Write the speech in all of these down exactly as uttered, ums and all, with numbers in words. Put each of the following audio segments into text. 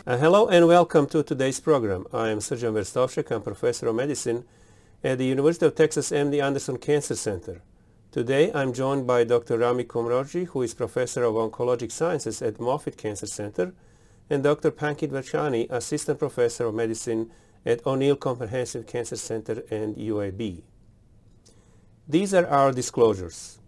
Uh, hello and welcome to today's program. I am Srđan Verstovšek. I'm professor of medicine at the University of Texas M D Anderson Cancer Center. Today I'm joined by Doctor Rami Komrokji, who is professor of oncologic sciences at Moffitt Cancer Center, and Doctor Pankit Vachhani, assistant professor of medicine at O'Neill Comprehensive Cancer Center and U A B. These are our disclosures.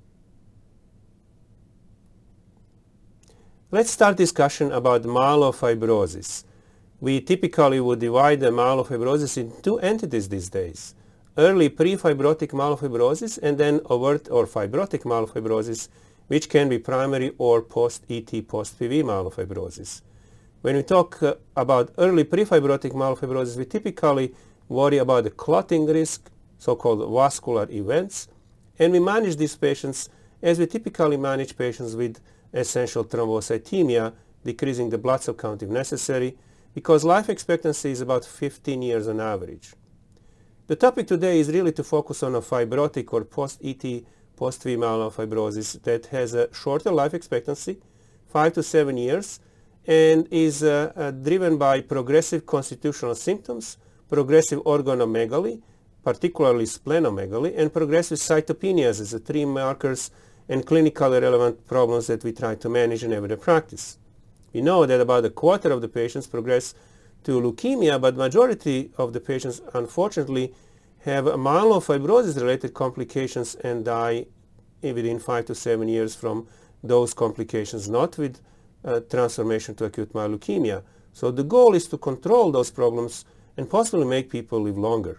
Let's start discussion about myelofibrosis. We typically would divide the myelofibrosis into two entities these days: early pre-fibrotic myelofibrosis and then overt or fibrotic myelofibrosis, which can be primary or post-E T, post-P V myelofibrosis. When we talk uh, about early pre-fibrotic myelofibrosis, we typically worry about the clotting risk, so-called vascular events, and we manage these patients as we typically manage patients with essential thrombocythemia, decreasing the blood cell count if necessary, because life expectancy is about fifteen years on average. The topic today is really to focus on a fibrotic or post-E T, post-V myelofibrosis that has a shorter life expectancy, five to seven years, and is uh, uh, driven by progressive constitutional symptoms, progressive organomegaly, particularly splenomegaly, and progressive cytopenias as the three markers and clinically relevant problems that we try to manage in everyday practice. We know that about a quarter of the patients progress to leukemia, but majority of the patients unfortunately have myelofibrosis-related complications and die within five to seven years from those complications, not with uh, transformation to acute myeloid leukemia. So the goal is to control those problems and possibly make people live longer.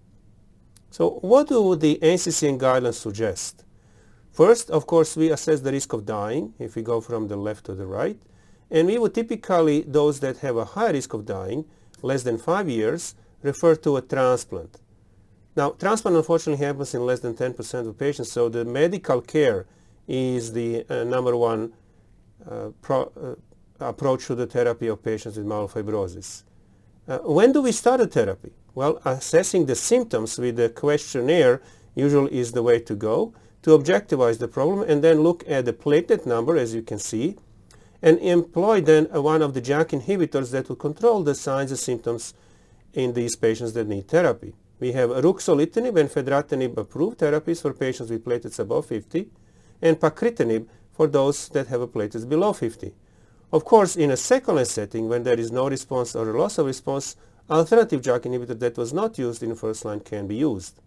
So what do the N C C N guidelines suggest? First, of course, we assess the risk of dying if we go from the left to the right. And we would typically, those that have a high risk of dying, less than five years, refer to a transplant. Now, transplant unfortunately happens in less than ten percent of patients, so the medical care is the uh, number one uh, pro, uh, approach to the therapy of patients with myelofibrosis. Uh, when do we start a therapy? Well, assessing the symptoms with the questionnaire usually is the way to go, to objectivize the problem and then look at the platelet number, as you can see, and employ then one of the JAK inhibitors that will control the signs and symptoms in these patients that need therapy. We have ruxolitinib and fedratinib approved therapies for patients with platelets above fifty, and pacritinib for those that have a platelets below fifty. Of course, in a second-line setting, when there is no response or a loss of response, alternative JAK inhibitor that was not used in first line can be used.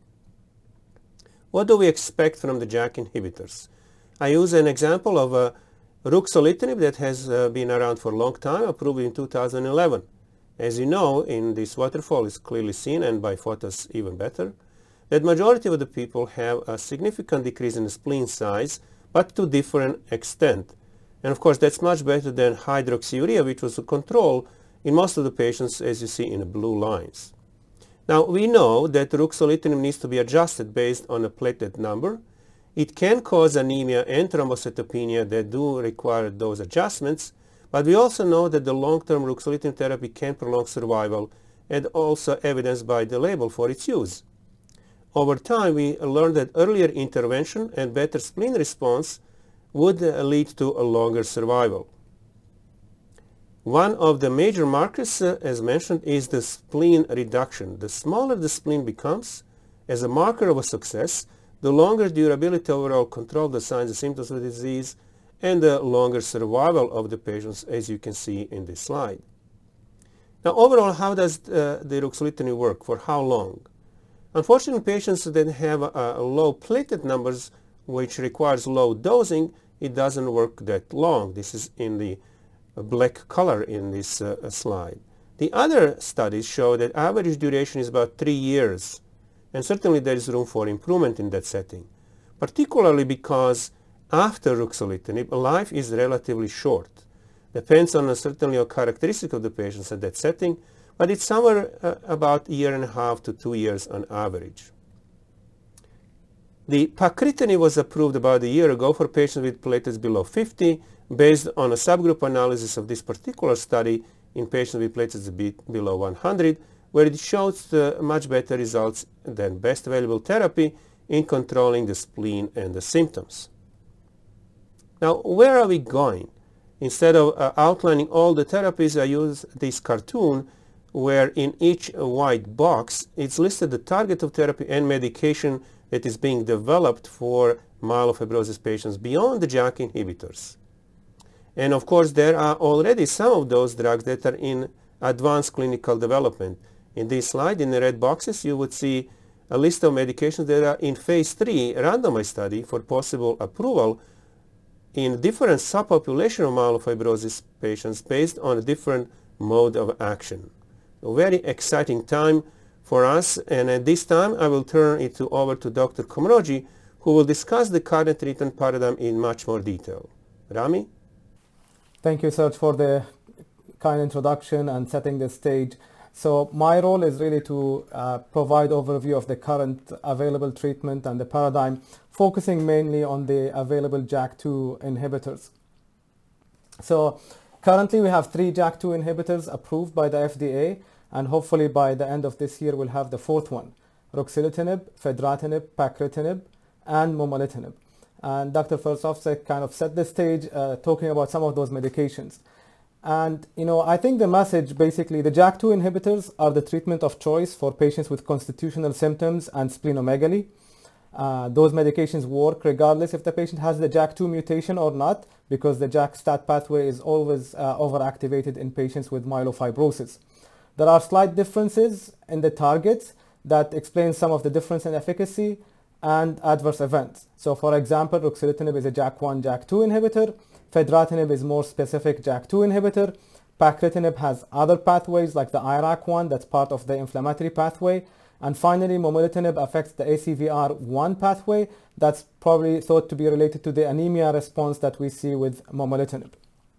What do we expect from the JAK inhibitors? I use an example of a ruxolitinib that has uh, been around for a long time, approved in two thousand eleven. As you know, in this waterfall is clearly seen, and by photos even better, that majority of the people have a significant decrease in the spleen size, but to different extent. And of course, that's much better than hydroxyurea, which was a control in most of the patients, as you see in the blue lines. Now, we know that ruxolitinib needs to be adjusted based on a platelet number. It can cause anemia and thrombocytopenia that do require those adjustments, but we also know that the long-term ruxolitinib therapy can prolong survival, and also evidenced by the label for its use. Over time, we learned that earlier intervention and better spleen response would uh, lead to a longer survival. One of the major markers, uh, as mentioned, is the spleen reduction. The smaller the spleen becomes, as a marker of a success, the longer durability overall control the signs and symptoms of the disease, and the longer survival of the patients, as you can see in this slide. Now, overall, how does uh, the ruxolitinib work? For how long? Unfortunately, patients that have uh, low platelet numbers, which requires low dosing, it doesn't work that long. This is in the black color in this uh, slide. The other studies show that average duration is about three years, and certainly there is room for improvement in that setting, particularly because after ruxolitinib, life is relatively short. Depends on a certainly a characteristic of the patients at that setting, but it's somewhere uh, about a year and a half to two years on average. The pacritinib was approved about a year ago for patients with platelets below fifty, based on a subgroup analysis of this particular study in patients with platelets be below one hundred, where it shows uh, much better results than best available therapy in controlling the spleen and the symptoms. Now, where are we going? instead of uh, outlining all the therapies, I use this cartoon where in each white box it's listed the target of therapy and medication that is being developed for myelofibrosis patients beyond the J A K inhibitors. And of course, there are already some of those drugs that are in advanced clinical development. In this slide, in the red boxes, you would see a list of medications that are in phase three randomized study for possible approval in different subpopulation of myelofibrosis patients based on a different mode of action. A very exciting time for us, and at this time I will turn it to, over to Doctor Komrokji, who will discuss the current treatment paradigm in much more detail. Rami? Thank you, Serge, for the kind introduction and setting the stage. So my role is really to uh, provide overview of the current available treatment and the paradigm, focusing mainly on the available J A K two inhibitors. So currently we have three J A K two inhibitors approved by the F D A, and hopefully by the end of this year we'll have the fourth one: ruxolitinib, fedratinib, pacritinib, and momelotinib. And Doctor Verstovsek kind of set the stage uh, talking about some of those medications. And you know, I think the message basically, the J A K two inhibitors are the treatment of choice for patients with constitutional symptoms and splenomegaly. Uh, those medications work regardless if the patient has the J A K two mutation or not, because the J A K STAT pathway is always uh, overactivated in patients with myelofibrosis. There are slight differences in the targets that explain some of the difference in efficacy and adverse events. So for example, ruxolitinib is a J A K one, J A K two inhibitor. Fedratinib is more specific J A K two inhibitor. Pacritinib has other pathways like the I R A K one, that's part of the inflammatory pathway. And finally, momelotinib affects the A C V R one pathway, that's probably thought to be related to the anemia response that we see with momelotinib.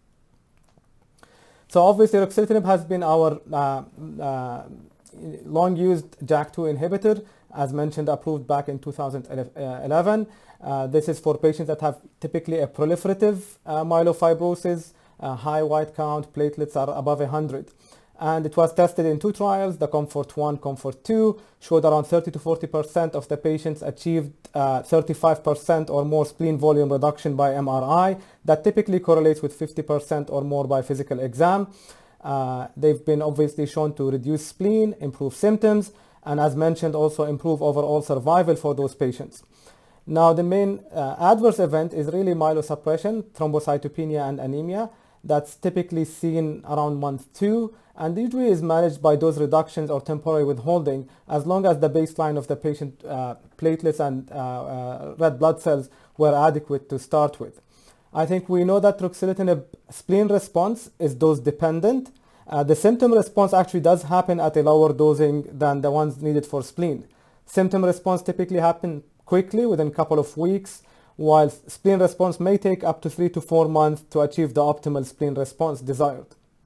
So obviously ruxolitinib has been our uh, uh, long used J A K two inhibitor, as mentioned, approved back in two thousand eleven. Uh, this is for patients that have typically a proliferative uh, myelofibrosis, uh, high white count, platelets are above one hundred. And it was tested in two trials, the COMFORT one, COMFORT two, showed around thirty to forty percent of the patients achieved uh, thirty-five percent or more spleen volume reduction by M R I. That typically correlates with fifty percent or more by physical exam. Uh, they've been obviously shown to reduce spleen, improve symptoms, and as mentioned, also improve overall survival for those patients. Now, the main uh, adverse event is really myelosuppression, thrombocytopenia, and anemia. That's typically seen around month two, and usually is managed by dose reductions or temporary withholding, as long as the baseline of the patient uh, platelets and uh, uh, red blood cells were adequate to start with. I think we know that ruxolitinib spleen response is dose dependent. Uh, the symptom response actually does happen at a lower dosing than the ones needed for spleen. Symptom response typically happen quickly within a couple of weeks, while spleen response may take up to three to four months to achieve the optimal spleen response desired.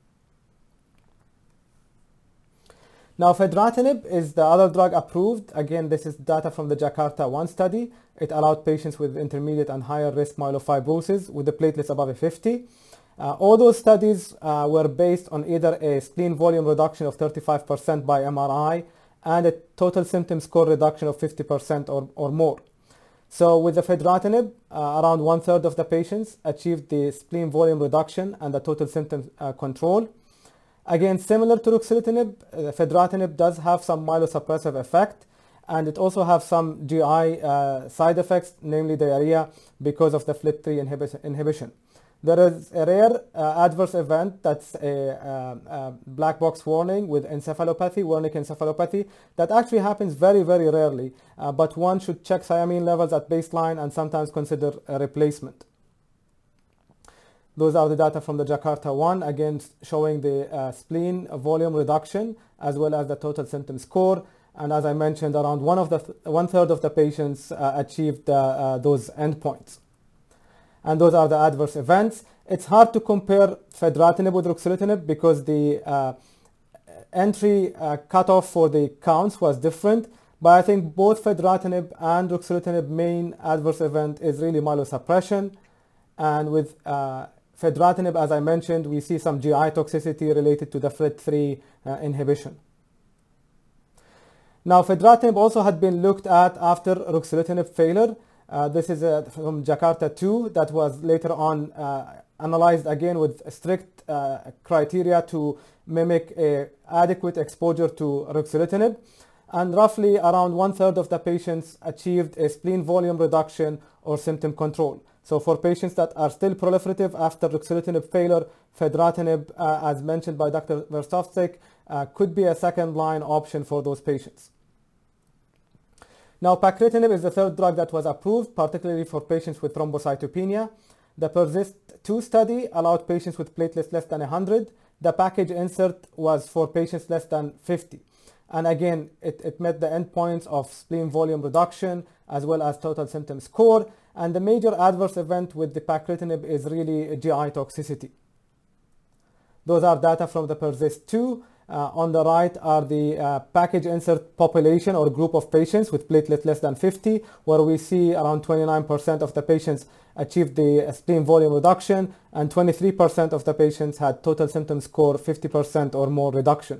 Now, fedratinib is the other drug approved. Again, this is data from the Jakarta one study. It allowed patients with intermediate and higher risk myelofibrosis with the platelets above fifty. Uh, all those studies uh, were based on either a spleen volume reduction of thirty-five percent by M R I and a total symptom score reduction of fifty percent or, or more. So with the fedratinib, uh, around one third of the patients achieved the spleen volume reduction and the total symptom uh, control. Again, similar to ruxolitinib, uh, fedratinib does have some myelosuppressive effect, and it also has some G I uh, side effects, namely diarrhea, because of the F L T three inhibi inhibition. There is a rare uh, adverse event that's a, uh, a black box warning with encephalopathy, Wernicke encephalopathy, that actually happens very, very rarely, uh, but one should check thiamine levels at baseline and sometimes consider a replacement. Those are the data from the Jakarta one, again showing the uh, spleen volume reduction as well as the total symptom score. And as I mentioned, around one of the th one third of the patients uh, achieved uh, uh, those endpoints. And those are the adverse events. It's hard to compare fedratinib with ruxolitinib because the uh, entry uh, cutoff for the counts was different. But I think both fedratinib and ruxolitinib main adverse event is really myelosuppression. And with uh, fedratinib, as I mentioned, we see some G I toxicity related to the F L T three uh, inhibition. Now, fedratinib also had been looked at after ruxolitinib failure. Uh, this is uh, from Jakarta two that was later on uh, analyzed again with strict uh, criteria to mimic a adequate exposure to ruxolitinib, and roughly around one third of the patients achieved a spleen volume reduction or symptom control. So for patients that are still proliferative after ruxolitinib failure, fedratinib, uh, as mentioned by Doctor Verstovsek, uh, could be a second line option for those patients. Now, pacritinib is the third drug that was approved, particularly for patients with thrombocytopenia. The PERSIST two study allowed patients with platelets less than one hundred. The package insert was for patients less than fifty. And again, it, it met the endpoints of spleen volume reduction as well as total symptom score. And the major adverse event with the pacritinib is really G I toxicity. Those are data from the PERSIST two. Uh, on the right are the uh, package insert population or group of patients with platelets less than fifty, where we see around twenty-nine percent of the patients achieved the spleen volume reduction and twenty-three percent of the patients had total symptom score fifty percent or more reduction.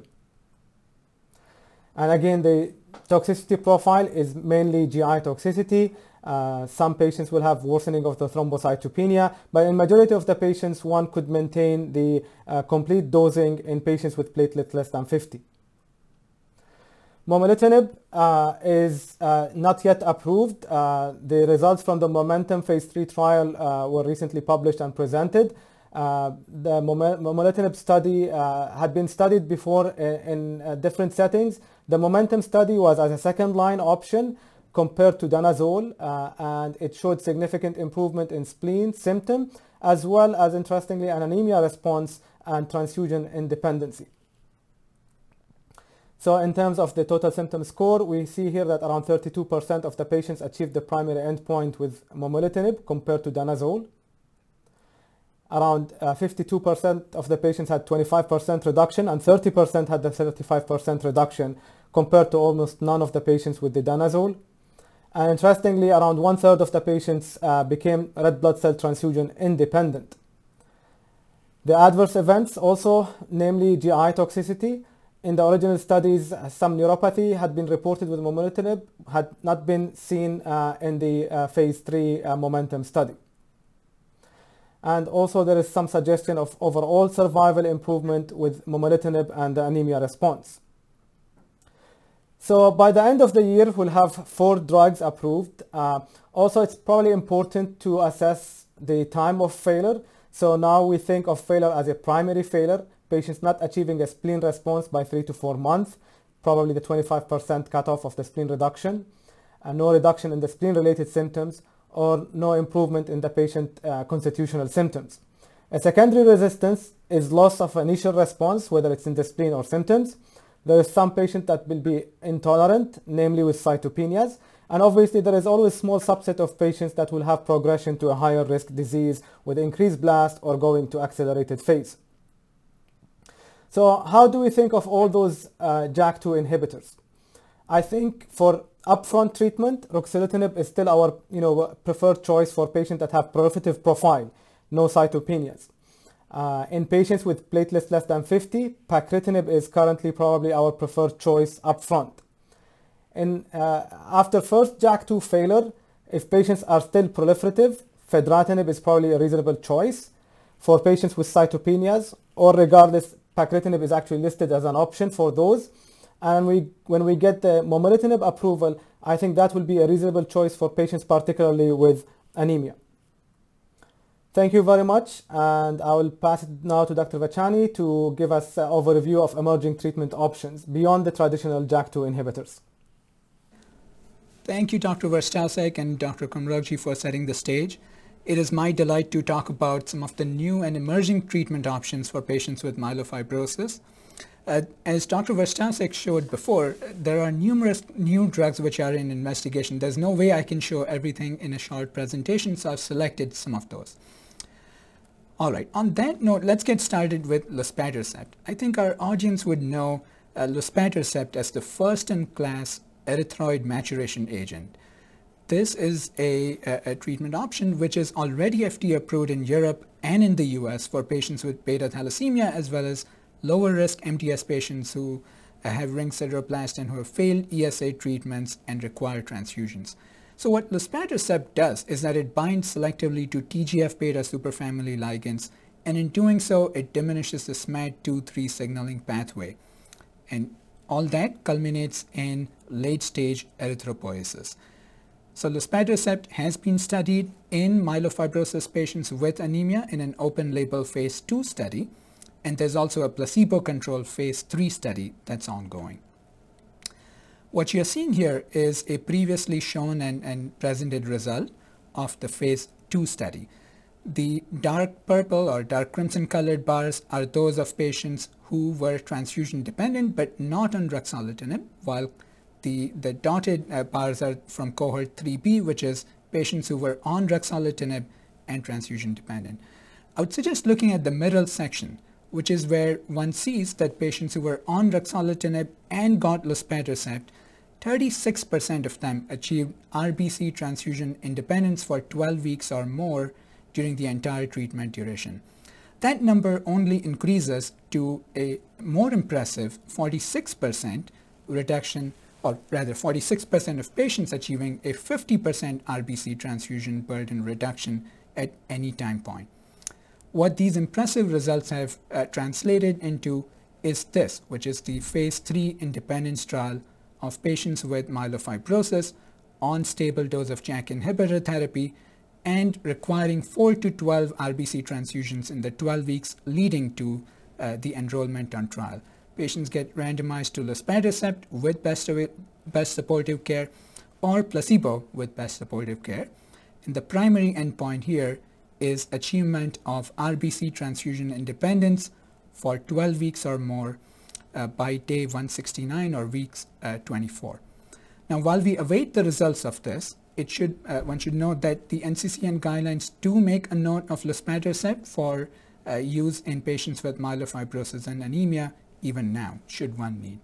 And again, the toxicity profile is mainly G I toxicity. Uh, some patients will have worsening of the thrombocytopenia, but in majority of the patients, one could maintain the uh, complete dosing in patients with platelets less than fifty. Momelotinib uh, is uh, not yet approved. Uh, the results from the Momentum phase three trial uh, were recently published and presented. Uh, the momelotinib study uh, had been studied before in, in uh, different settings. The Momentum study was as a second line option compared to danazol, uh, and it showed significant improvement in spleen symptom, as well as, interestingly, an anemia response and transfusion independency. So in terms of the total symptom score, we see here that around thirty-two percent of the patients achieved the primary endpoint with momelotinib compared to danazol. Around uh, fifty-two percent of the patients had twenty-five percent reduction, and thirty percent had the thirty-five percent reduction compared to almost none of the patients with the danazol. And interestingly, around one third of the patients uh, became red blood cell transfusion independent. The adverse events also, namely G I toxicity. In the original studies, some neuropathy had been reported with momelotinib, had not been seen uh, in the uh, phase three uh, Momentum study. And also there is some suggestion of overall survival improvement with momelotinib and the anemia response. So by the end of the year, we'll have four drugs approved. Uh, also, it's probably important to assess the time of failure. So now we think of failure as a primary failure, patients not achieving a spleen response by three to four months, probably the twenty-five percent cutoff of the spleen reduction, and no reduction in the spleen-related symptoms, or no improvement in the patient uh, constitutional symptoms. A secondary resistance is loss of initial response, whether it's in the spleen or symptoms. There is some patient that will be intolerant, namely with cytopenias. And obviously there is always a small subset of patients that will have progression to a higher risk disease with increased blast or going to accelerated phase. So how do we think of all those uh, J A K two inhibitors? I think for upfront treatment, ruxolitinib is still our you know, preferred choice for patients that have proliferative profile, no cytopenias. Uh, in patients with platelets less than fifty, pacritinib is currently probably our preferred choice upfront. In, uh, after first J A K two failure, if patients are still proliferative, fedratinib is probably a reasonable choice. For patients with cytopenias, or regardless, pacritinib is actually listed as an option for those. And we, when we get the momelotinib approval, I think that will be a reasonable choice for patients, particularly with anemia. Thank you very much, and I will pass it now to Doctor Vachani to give us an overview of emerging treatment options beyond the traditional J A K two inhibitors. Thank you, Doctor Verstovsek and Doctor Komrokji, for setting the stage. It is my delight to talk about some of the new and emerging treatment options for patients with myelofibrosis. Uh, as Doctor Verstovsek showed before, there are numerous new drugs which are in investigation. There's no way I can show everything in a short presentation, so I've selected some of those. All right, on that note, let's get started with luspatercept. I think our audience would know uh, luspatercept as the first-in-class erythroid maturation agent. This is a, a, a treatment option which is already F D A approved in Europe and in the U S for patients with beta thalassemia, as well as lower risk M T S patients who uh, have ring sideroblast and who have failed E S A treatments and require transfusions. So what luspatercept does is that it binds selectively to T G F beta superfamily ligands, and in doing so, it diminishes the S M A D two three signaling pathway. And all that culminates in late-stage erythropoiesis. So luspatercept has been studied in myelofibrosis patients with anemia in an open-label phase two study, and there's also a placebo-controlled phase three study that's ongoing. What you're seeing here is a previously shown and, and presented result of the phase two study. The dark purple or dark crimson colored bars are those of patients who were transfusion dependent but not on ruxolitinib, while the, the dotted uh, bars are from cohort three B, which is patients who were on ruxolitinib and transfusion dependent. I would suggest looking at the middle section, which is where one sees that patients who were on ruxolitinib and got luspatercept, thirty-six percent of them achieved R B C transfusion independence for twelve weeks or more during the entire treatment duration. That number only increases to a more impressive forty-six percent reduction, or rather forty-six percent of patients achieving a fifty percent R B C transfusion burden reduction at any time point. What these impressive results have uh, translated into is this, which is the phase three independence trial of patients with myelofibrosis on stable dose of JAK inhibitor therapy and requiring four to twelve R B C transfusions in the twelve weeks leading to uh, the enrollment on trial. Patients get randomized to luspatercept with best, best supportive care or placebo with best supportive care. And the primary endpoint here is achievement of R B C transfusion independence for twelve weeks or more uh, by day one sixty-nine or weeks uh, twenty-four. Now, while we await the results of this, it should uh, one should note that the N C C N guidelines do make a note of luspatercept for uh, use in patients with myelofibrosis and anemia even now, should one need.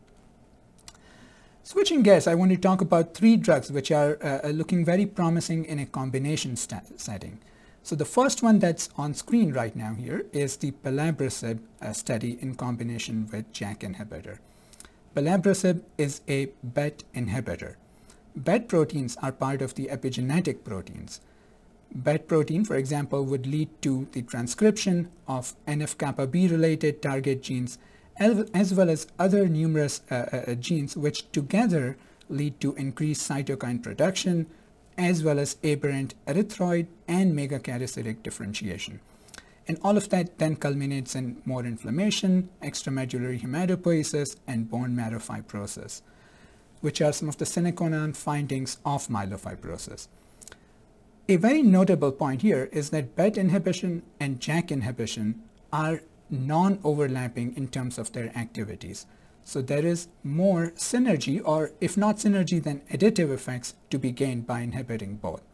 Switching gears, I want to talk about three drugs which are uh, looking very promising in a combination setting. So the first one that's on screen right now here is the pelabresib uh, study in combination with JAK inhibitor. Pelabresib is a B E T inhibitor. B E T proteins are part of the epigenetic proteins. B E T protein, for example, would lead to the transcription of N F kappa B related target genes, as well as other numerous uh, uh, genes which together lead to increased cytokine production, as well as aberrant erythroid and megakaryocytic differentiation. And all of that then culminates in more inflammation, extramedullary hematopoiesis, and bone marrow fibrosis, which are some of the sine qua non findings of myelofibrosis. A very notable point here is that B E T inhibition and JAK inhibition are non-overlapping in terms of their activities. So there is more synergy, or if not synergy, then additive effects to be gained by inhibiting both.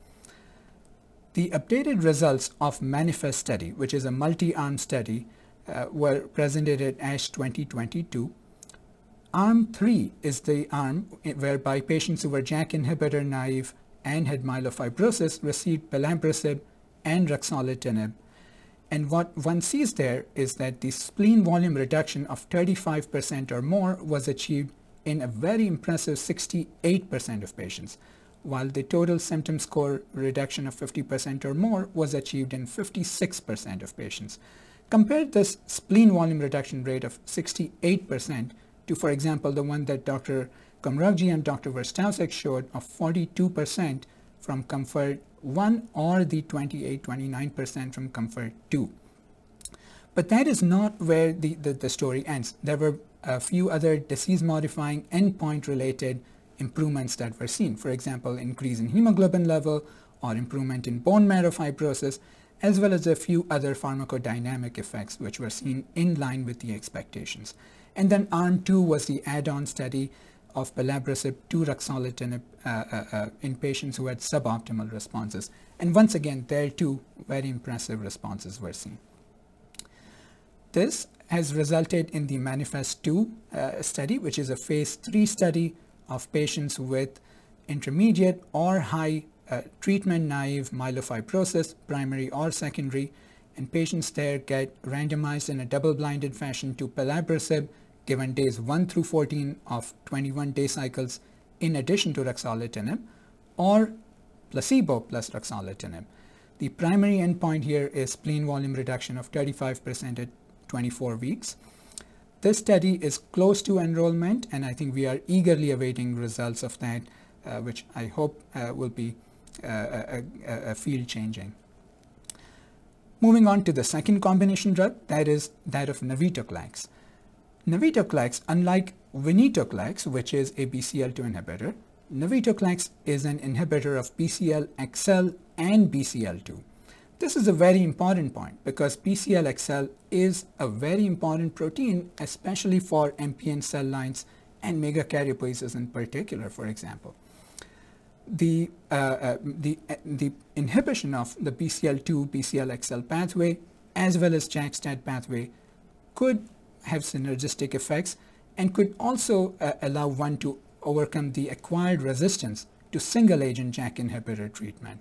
The updated results of MANIFEST study, which is a multi-arm study, uh, were presented at ASH twenty twenty-two. Arm three is the arm whereby patients who were JAK inhibitor naive and had myelofibrosis received pelabresib and ruxolitinib. And what one sees there is that the spleen volume reduction of thirty-five percent or more was achieved in a very impressive sixty-eight percent of patients, while the total symptom score reduction of fifty percent or more was achieved in fifty-six percent of patients. Compare this spleen volume reduction rate of sixty-eight percent to, for example, the one that Doctor Komrokji and Doctor Verstausek showed of forty-two percent from COMFORT one or the twenty-eight, twenty-nine percent from COMFORT two. But that is not where the, the, the story ends. There were a few other disease-modifying endpoint-related improvements that were seen. For example, increase in hemoglobin level or improvement in bone marrow fibrosis, as well as a few other pharmacodynamic effects which were seen in line with the expectations. And then arm two was the add-on study of pelabresib to ruxolitinib uh, uh, uh, in patients who had suboptimal responses. And once again, there too, very impressive responses were seen. This has resulted in the MANIFEST two uh, study, which is a phase three study of patients with intermediate or high uh, treatment-naive myelofibrosis, primary or secondary, and patients there get randomized in a double-blinded fashion to pelabresib given days one through fourteen of twenty-one day cycles in addition to ruxolitinib, or placebo plus ruxolitinib. The primary endpoint here is spleen volume reduction of thirty-five percent at twenty-four weeks. This study is close to enrollment, and I think we are eagerly awaiting results of that, uh, which I hope uh, will be uh, a, a, a field changing. Moving on to the second combination drug, that is that of navitoclax. Navitoclax, unlike venetoclax, which is a B C L two inhibitor, navitoclax is an inhibitor of B C L X L and B C L two. This is a very important point because B C L X L is a very important protein, especially for M P N cell lines and megakaryopoiesis in particular, for example. The, uh, uh, the, uh, the inhibition of the B C L two, B C L X L pathway, as well as JAK-STAT pathway, could have synergistic effects and could also uh, allow one to overcome the acquired resistance to single-agent JAK inhibitor treatment.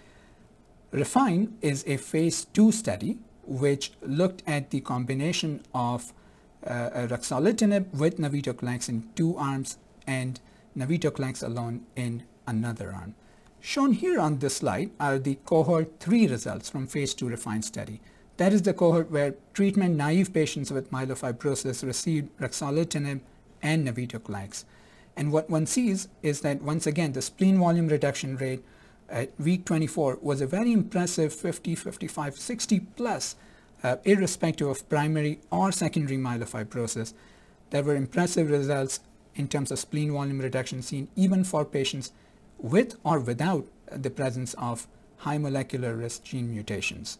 REFINE is a phase two study which looked at the combination of uh, ruxolitinib with navitoclax in two arms and navitoclax alone in another arm. Shown here on this slide are the cohort three results from phase two REFINE study. That is the cohort where treatment-naive patients with myelofibrosis received ruxolitinib and navitoclax. And what one sees is that once again the spleen volume reduction rate at week twenty-four was a very impressive fifty, fifty-five, sixty plus, uh, irrespective of primary or secondary myelofibrosis. There were impressive results in terms of spleen volume reduction seen even for patients with or without the presence of high molecular risk gene mutations.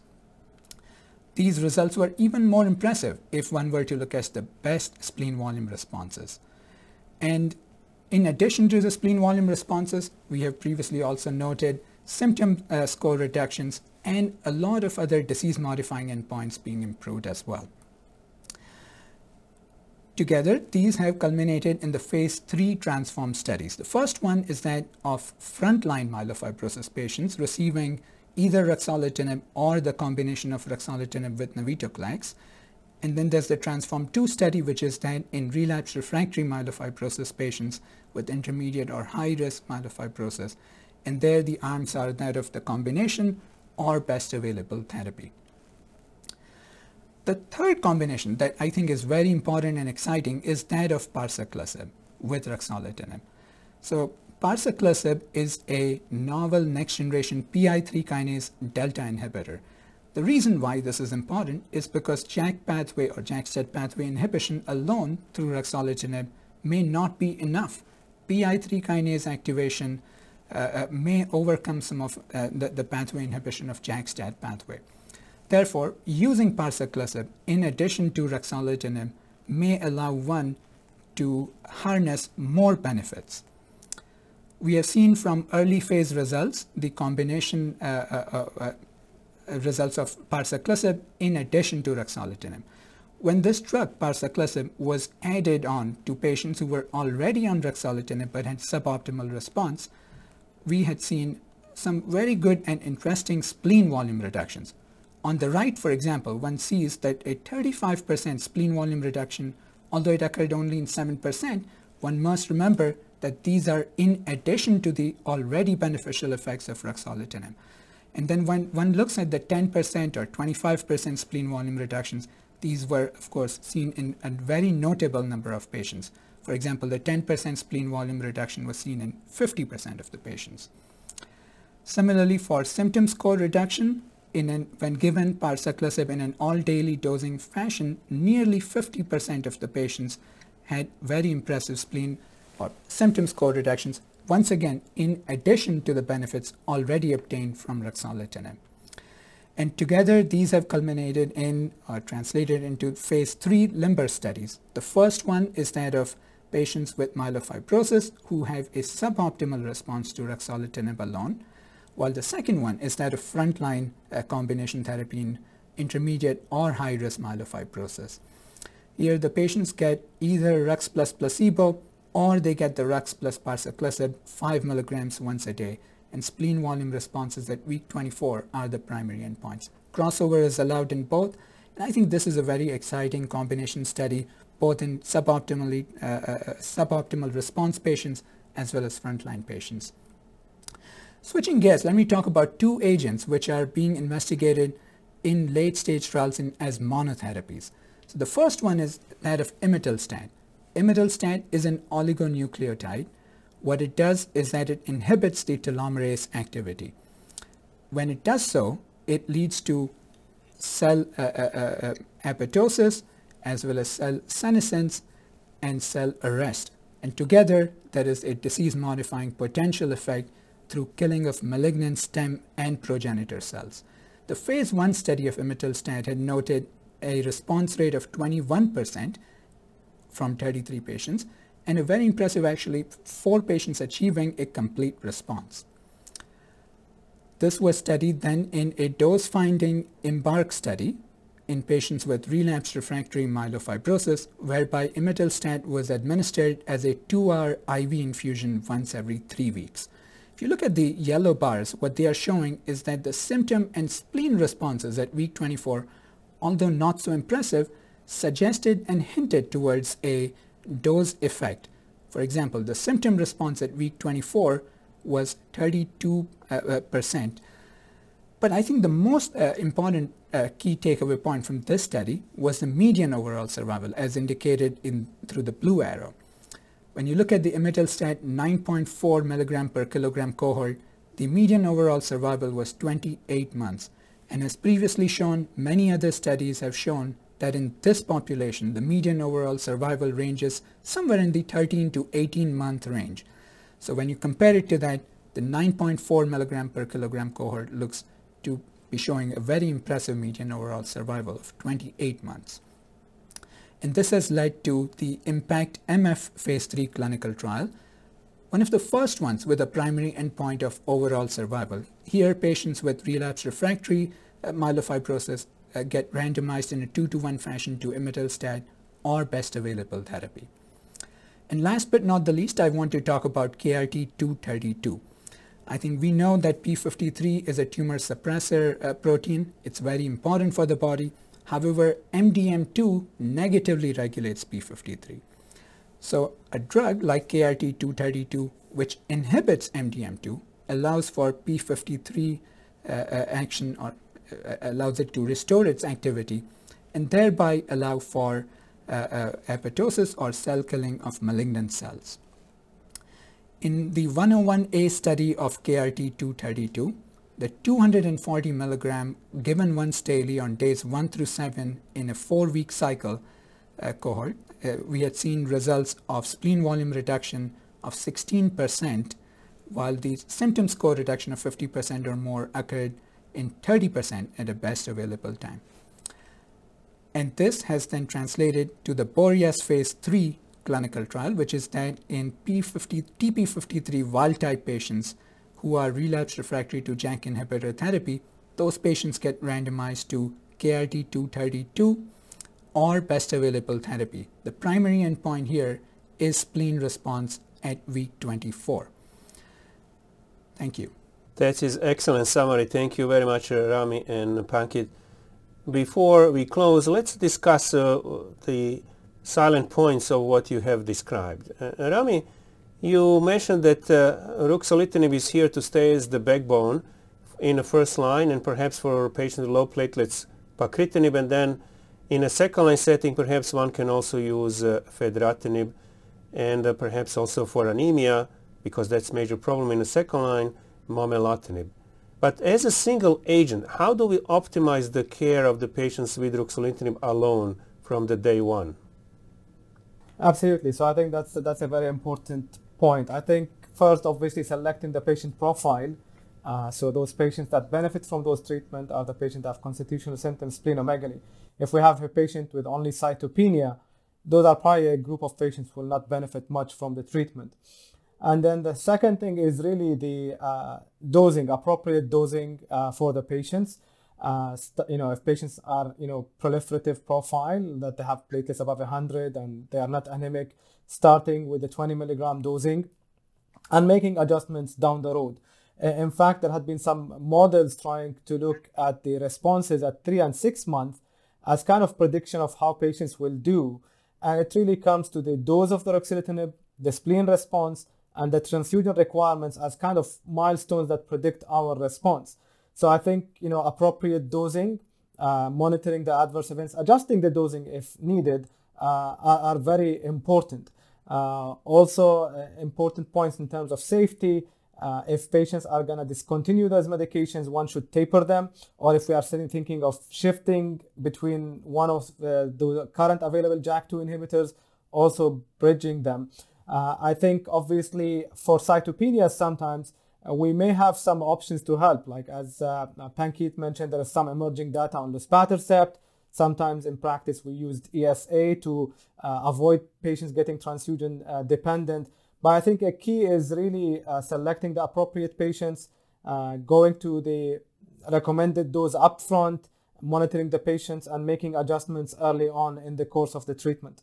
These results were even more impressive if one were to look at the best spleen volume responses. And in addition to the spleen volume responses, we have previously also noted symptom uh, score reductions and a lot of other disease-modifying endpoints being improved as well. Together, these have culminated in the phase three TRANSFORM studies. The first one is that of frontline myelofibrosis patients receiving either ruxolitinib or the combination of ruxolitinib with navitoclax. And then there's the TRANSFORM two study, which is that in relapsed refractory myelofibrosis patients with intermediate or high risk myelofibrosis. And there the arms are that of the combination or best available therapy. The third combination that I think is very important and exciting is that of parsaclisib with ruxolitinib. So parsaclisib is a novel next generation P I three kinase delta inhibitor. The reason why this is important is because JAK pathway or JAK-STAT pathway inhibition alone through ruxolitinib may not be enough. P I three kinase activation uh, uh, may overcome some of uh, the, the pathway inhibition of JAK-STAT pathway. Therefore, using parsaclisib in addition to ruxolitinib may allow one to harness more benefits. We have seen from early phase results the combination uh, uh, uh, results of parsaclisib in addition to ruxolitinib. When this drug, parsaclisib, was added on to patients who were already on ruxolitinib but had suboptimal response, we had seen some very good and interesting spleen volume reductions. On the right, for example, one sees that a thirty-five percent spleen volume reduction, although it occurred only in seven percent, one must remember that these are in addition to the already beneficial effects of ruxolitinib. And then when one looks at the ten percent or twenty-five percent spleen volume reductions, these were, of course, seen in a very notable number of patients. For example, the ten percent spleen volume reduction was seen in fifty percent of the patients. Similarly, for symptom score reduction, in an, when given parsaclisib in an all-daily dosing fashion, nearly fifty percent of the patients had very impressive spleen or symptom score reductions, once again, in addition to the benefits already obtained from ruxolitinib. And together, these have culminated in or translated into phase three LIMBER studies. The first one is that of patients with myelofibrosis who have a suboptimal response to ruxolitinib alone, while the second one is that of frontline uh, combination therapy in intermediate or high-risk myelofibrosis. Here, the patients get either Rux plus placebo or they get the Rux plus parsaclisib five milligrams once a day, and spleen volume responses at week twenty-four are the primary endpoints. Crossover is allowed in both, and I think this is a very exciting combination study, both in suboptimally, uh, uh, suboptimal response patients as well as frontline patients. Switching gears, let me talk about two agents which are being investigated in late-stage trials in, as monotherapies. So the first one is that of imetelstat. Imetelstat is an oligonucleotide. What it does is that it inhibits the telomerase activity. When it does so, it leads to cell uh, uh, uh, apoptosis as well as cell senescence and cell arrest. And together, there is a disease-modifying potential effect through killing of malignant stem and progenitor cells. The phase one study of imetelstat had noted a response rate of twenty-one percent from thirty-three patients, and a very impressive, actually, four patients achieving a complete response. This was studied then in a dose-finding EMBARK study in patients with relapsed refractory myelofibrosis, whereby imetelstat was administered as a two-hour I V infusion once every three weeks. If you look at the yellow bars, what they are showing is that the symptom and spleen responses at week twenty-four, although not so impressive, suggested and hinted towards a dose effect. For example, the symptom response at week twenty-four was thirty-two percent. But I think the most uh, important uh, key takeaway point from this study was the median overall survival, as indicated in through the blue arrow. When you look at the imetelstat nine point four milligram per kilogram cohort, the median overall survival was twenty-eight months. And as previously shown, many other studies have shown that in this population, the median overall survival ranges somewhere in the thirteen to eighteen month range. So when you compare it to that, the nine point four milligram per kilogram cohort looks to be showing a very impressive median overall survival of twenty-eight months. And this has led to the IMPACT M F phase three clinical trial, one of the first ones with a primary endpoint of overall survival. Here, patients with relapsed refractory uh, myelofibrosis uh, get randomized in a two to one fashion to imetelstat or best available therapy. And last but not the least, I want to talk about K R T two thirty-two. I think we know that P fifty-three is a tumor suppressor uh, protein. It's very important for the body. However, M D M two negatively regulates P fifty-three. So a drug like K R T two thirty-two, which inhibits M D M two, allows for P fifty-three uh, uh, action, or uh, allows it to restore its activity, and thereby allow for uh, uh, apoptosis or cell killing of malignant cells. In the one oh one A study of K R T two thirty-two, the two hundred forty milligram given once daily on days one through seven in a four-week cycle uh, cohort, uh, we had seen results of spleen volume reduction of sixteen percent, while the symptom score reduction of fifty percent or more occurred in thirty percent at the best available time. And this has then translated to the BOREAS phase three clinical trial, which is that in P fifty, T P fifty-three wild-type patients who are relapsed refractory to JAK inhibitor therapy, those patients get randomized to K R T two thirty-two or best available therapy. The primary endpoint here is spleen response at week twenty-four. Thank you. That is excellent summary. Thank you very much, uh, Rami and Pankit. Before we close, let's discuss uh, the silent points of what you have described. Uh, Rami, you mentioned that uh, ruxolitinib is here to stay as the backbone in the first line, and perhaps for patients with low platelets, pacritinib, and then in a second line setting, perhaps one can also use uh, fedratinib, and uh, perhaps also for anemia, because that's a major problem in the second line, momelotinib. But as a single agent, how do we optimize the care of the patients with ruxolitinib alone from the day one? Absolutely. So I think that's that's a very important point. I think first, obviously, selecting the patient profile. Uh, so those patients that benefit from those treatment are the patients that have constitutional symptoms, splenomegaly. If we have a patient with only cytopenia, those are probably a group of patients who will not benefit much from the treatment. And then the second thing is really the uh, dosing, appropriate dosing uh, for the patients. Uh, st- you know, if patients are, you know, proliferative profile, that they have platelets above one hundred and they are not anemic, starting with the twenty milligram dosing and making adjustments down the road. Uh, in fact, there had been some models trying to look at the responses at three and six months as kind of prediction of how patients will do. And it really comes to the dose of the ruxolitinib, the spleen response, and the transfusion requirements as kind of milestones that predict our response. So I think, you know, appropriate dosing, uh, monitoring the adverse events, adjusting the dosing if needed, uh, are, are very important. Uh, also, uh, important points in terms of safety. Uh, if patients are going to discontinue those medications, one should taper them. Or if we are sitting thinking of shifting between one of the, the current available J A K two inhibitors, also bridging them. Uh, I think obviously for cytopenias sometimes uh, we may have some options to help. Like as uh, Pankit mentioned, there is some emerging data on luspatercept. Sometimes in practice we used E S A to uh, avoid patients getting transfusion uh, dependent. But I think a key is really uh, selecting the appropriate patients, uh, going to the recommended dose upfront, monitoring the patients, and making adjustments early on in the course of the treatment.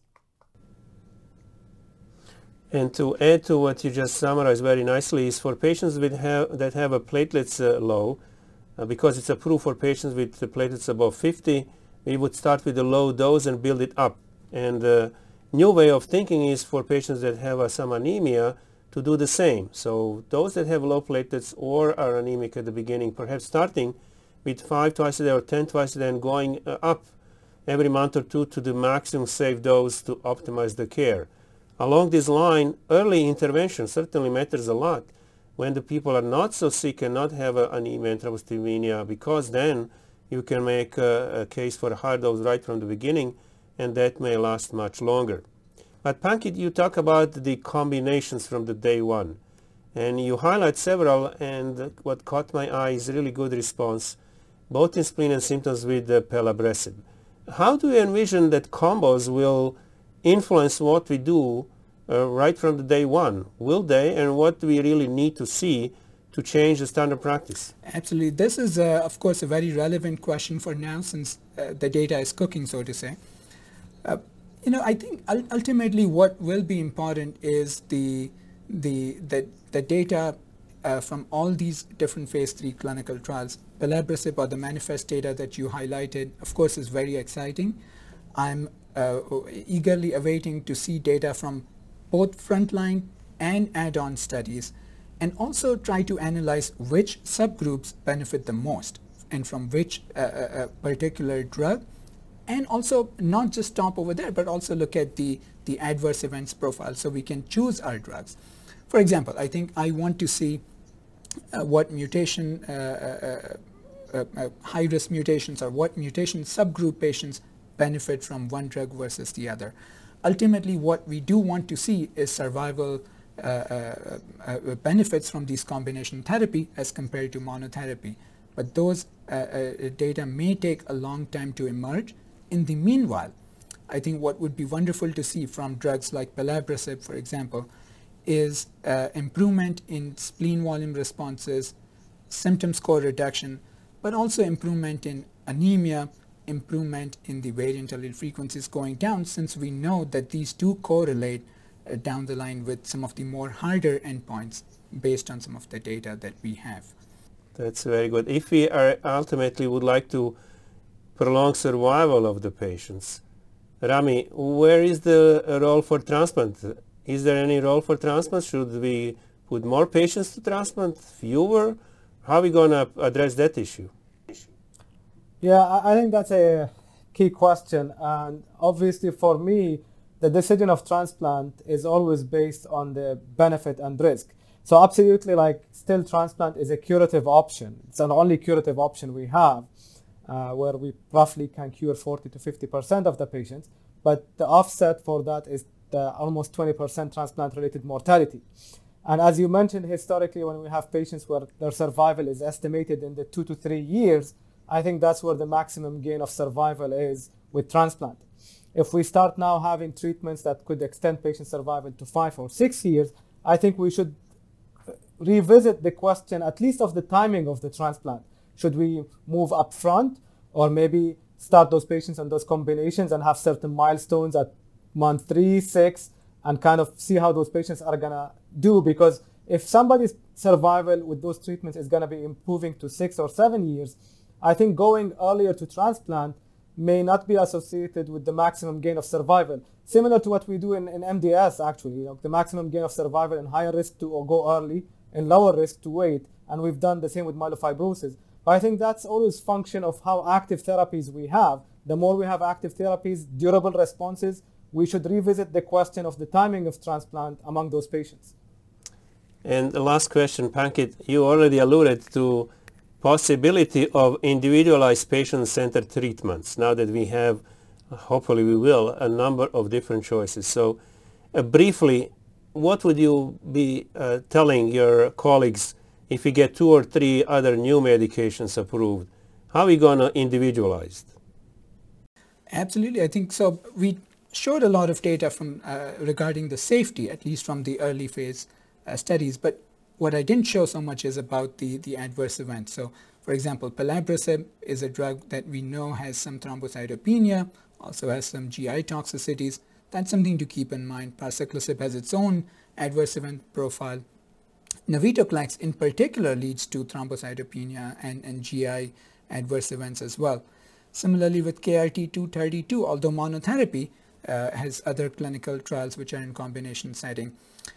And to add to what you just summarized very nicely is for patients with have, that have a platelets uh, low, uh, because it's approved for patients with the platelets above fifty, we would start with a low dose and build it up. And uh, new way of thinking is for patients that have uh, some anemia to do the same. So those that have low platelets or are anemic at the beginning, perhaps starting with five twice a day or ten twice a day and going uh, up every month or two to the maximum safe dose to optimize the care. Along this line, early intervention certainly matters a lot when the people are not so sick and not have uh, anemia and thrombocytopenia, because then you can make a, a case for a high dose right from the beginning, and that may last much longer. But Pankit, you talk about the combinations from the day one, and you highlight several, and what caught my eye is really good response, both in spleen and symptoms with the pelabresib. How do you envision that combos will influence what we do uh, right from the day one? Will they, and what do we really need to see to change the standard practice? Absolutely. This is, uh, of course, a very relevant question for now, since uh, the data is cooking, so to say. Uh, you know, I think ultimately what will be important is the the the, the data uh, from all these different phase three clinical trials. Pelabresib, or the manifest data that you highlighted, of course, is very exciting. I'm uh, eagerly awaiting to see data from both frontline and add-on studies, and also try to analyze which subgroups benefit the most and from which uh, uh, particular drug. And also not just stop over there, but also look at the, the adverse events profile so we can choose our drugs. For example, I think I want to see uh, what mutation, uh, uh, uh, uh, high-risk mutations or what mutation subgroup patients benefit from one drug versus the other. Ultimately, what we do want to see is survival uh, uh, uh, benefits from these combination therapy as compared to monotherapy. But those uh, uh, data may take a long time to emerge. In the meanwhile, I think what would be wonderful to see from drugs like pelabresib, for example, is uh, improvement in spleen volume responses, symptom score reduction, but also improvement in anemia, improvement in the variant allele frequencies going down, since we know that these do correlate uh, down the line with some of the more harder endpoints based on some of the data that we have. That's very good. If we are ultimately would like to prolong survival of the patients, Rami, where is the role for transplant? Is there any role for transplant? Should we put more patients to transplant, fewer? How are we going to address that issue? Yeah, I think that's a key question. And obviously for me, the decision of transplant is always based on the benefit and risk. So absolutely, like, still transplant is a curative option. It's an only curative option we have, uh, where we roughly can cure forty to fifty percent of the patients. But the offset for that is the almost twenty percent transplant-related mortality. And as you mentioned, historically, when we have patients where their survival is estimated in the two to three years, I think that's where the maximum gain of survival is with transplant. If we start now having treatments that could extend patient survival to five or six years, I think we should revisit the question, at least of the timing of the transplant. Should we move up front, or maybe start those patients on those combinations and have certain milestones at month three, six, and kind of see how those patients are gonna do? Because if somebody's survival with those treatments is gonna be improving to six or seven years, I think going earlier to transplant may not be associated with the maximum gain of survival. Similar to what we do in, in M D S, actually, you know, the maximum gain of survival in higher risk to go early and lower risk to wait, and we've done the same with myelofibrosis. But I think that's always function of how active therapies we have. The more we have active therapies, durable responses, we should revisit the question of the timing of transplant among those patients. And the last question, Pankit, you already alluded to possibility of individualized patient-centered treatments now that we have, hopefully we will, a number of different choices. So uh, briefly, what would you be uh, telling your colleagues if we get two or three other new medications approved? How are we going to individualize? Absolutely. I think so. We showed a lot of data from uh, regarding the safety, at least from the early phase uh, studies. But what I didn't show so much is about the, the adverse events. So, for example, pelabresib is a drug that we know has some thrombocytopenia, also has some G I toxicities. That's something to keep in mind. Parsaclisib has its own adverse event profile. Navitoclax in particular leads to thrombocytopenia and, and G I adverse events as well. Similarly with K R T two thirty-two, although monotherapy uh, has other clinical trials which are in combination setting.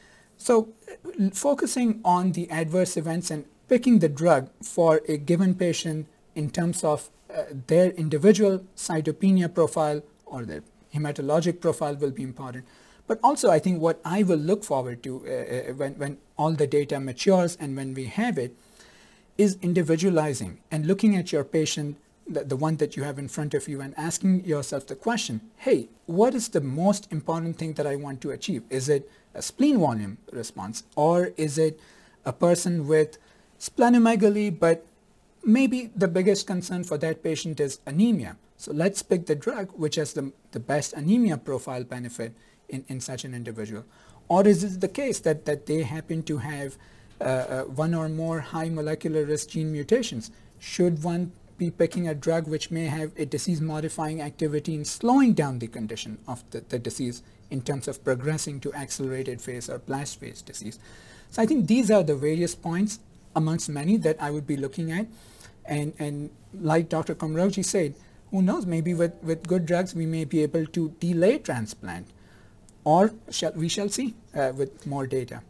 So uh, focusing on the adverse events and picking the drug for a given patient in terms of uh, their individual cytopenia profile or their hematologic profile will be important. But also I think what I will look forward to uh, when, when all the data matures and when we have it is individualizing and looking at your patient, the, the one that you have in front of you, and asking yourself the question, hey, what is the most important thing that I want to achieve? Is it a spleen volume response, or is it a person with splenomegaly, but maybe the biggest concern for that patient is anemia? So let's pick the drug which has the, the best anemia profile benefit in, in such an individual. Or is it the case that, that they happen to have uh, uh, one or more high molecular risk gene mutations? Should one be picking a drug which may have a disease modifying activity in slowing down the condition of the, the disease in terms of progressing to accelerated phase or blast phase disease? So I think these are the various points amongst many that I would be looking at. And, and like Doctor Komrokji said, who knows, maybe with, with good drugs we may be able to delay transplant, or shall, we shall see uh, with more data.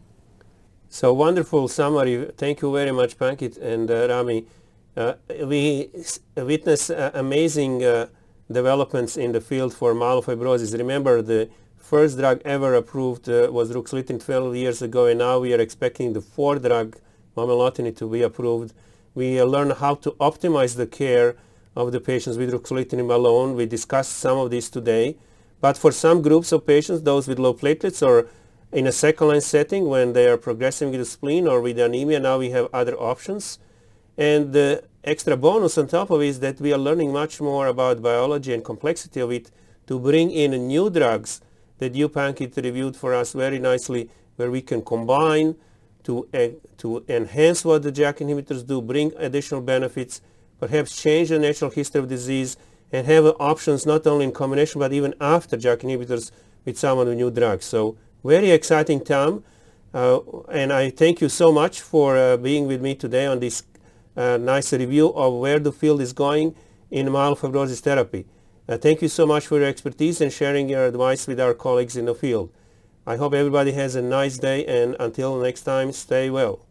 So wonderful summary. Thank you very much, Pankit and uh, Rami. Uh, we witness uh, amazing uh, developments in the field for myelofibrosis. Remember, the first drug ever approved uh, was ruxolitinib twelve years ago, and now we are expecting the fourth drug, momelotinib, to be approved. We uh, learn how to optimize the care of the patients with ruxolitinib alone. We discussed some of these today. But for some groups of patients, those with low platelets or in a second-line setting when they are progressing with the spleen or with anemia, now we have other options. And the extra bonus on top of it is that we are learning much more about biology and complexity of it to bring in new drugs that you, Pankit, reviewed for us very nicely, where we can combine to, uh, to enhance what the JAK inhibitors do, bring additional benefits, perhaps change the natural history of disease, and have options not only in combination but even after JAK inhibitors with some of the new drugs. So very exciting time, uh, and I thank you so much for uh, being with me today on this uh, nice review of where the field is going in myelofibrosis therapy. Uh, thank you so much for your expertise and sharing your advice with our colleagues in the field. I hope everybody has a nice day, and until next time, stay well.